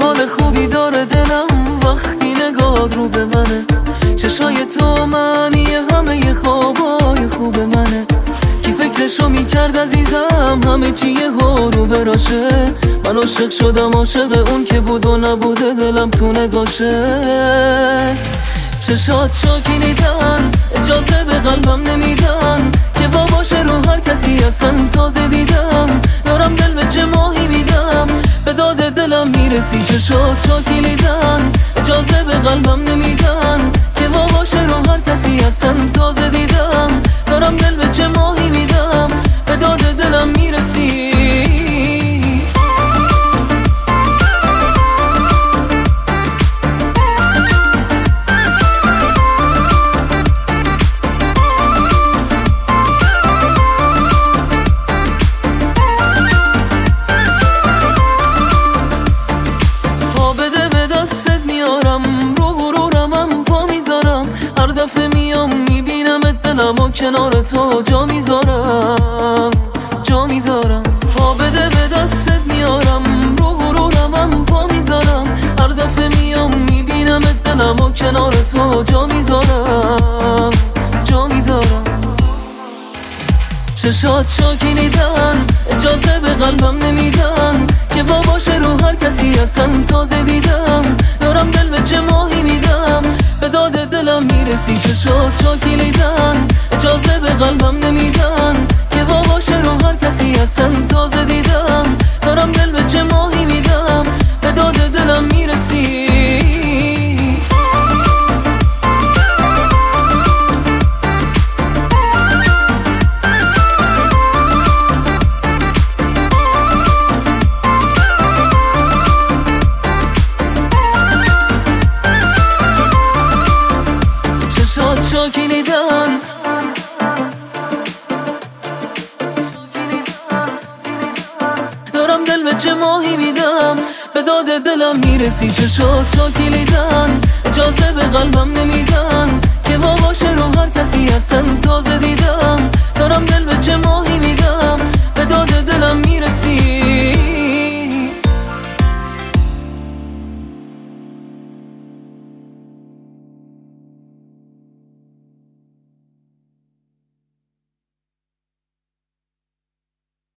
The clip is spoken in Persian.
حال خوبی داره دلم وقتی نگاه رو به منه. چشای تو معنی همه خوابای خوب منه. کی فکرشو میکرد عزیزم همه چیه ها رو براشه. من عاشق شدم، عاشق اون که بود و نبوده دلم تو نگاشه. چشات شاکینیدن اجازه به قلبم نمیدن که باشه رو هر کسی اصلا. تازه دیدم دارم دل به چه ماهی میدم، به داد دلم میرسی. چشات شاکینیدن اجازه به قلبم نمیدن که باشه رو هر کسی اصلا. تازه دیدم دارم دل به چه ماهی میدم، به داد دلم میرسی. دلمو کنار تو جا میذارم، جا میذارم. پا بده به دستت میارم، رو رمم پا میذارم. هر دفعه میام میبینم دلمو کنار تو جا میذارم، جا میذارم. چشات شاکینیدن اجازه به قلبم نمیدن که باشه رو هر کسی اصلا. تازه دیدم دارم دل به چه ماهی میدم، به داد دلم میرسی. چشات شاکینیدن اجازه به قلبم نمیدن که باشه رو هر کسی اصلا. تازه دیدم دارم دل به چه ماهی میدم، به داد دلم میرسی. شاکینیدن دارم دل به چه ماهی میدم، به داد دلم میرسی. چشات شاکینیدن اجازه به قلبم نمیدن که باشه رو هر کسی اصلا. تازه دیدم دارم دل به چه ماهی میدم، به داد دلم میرسی.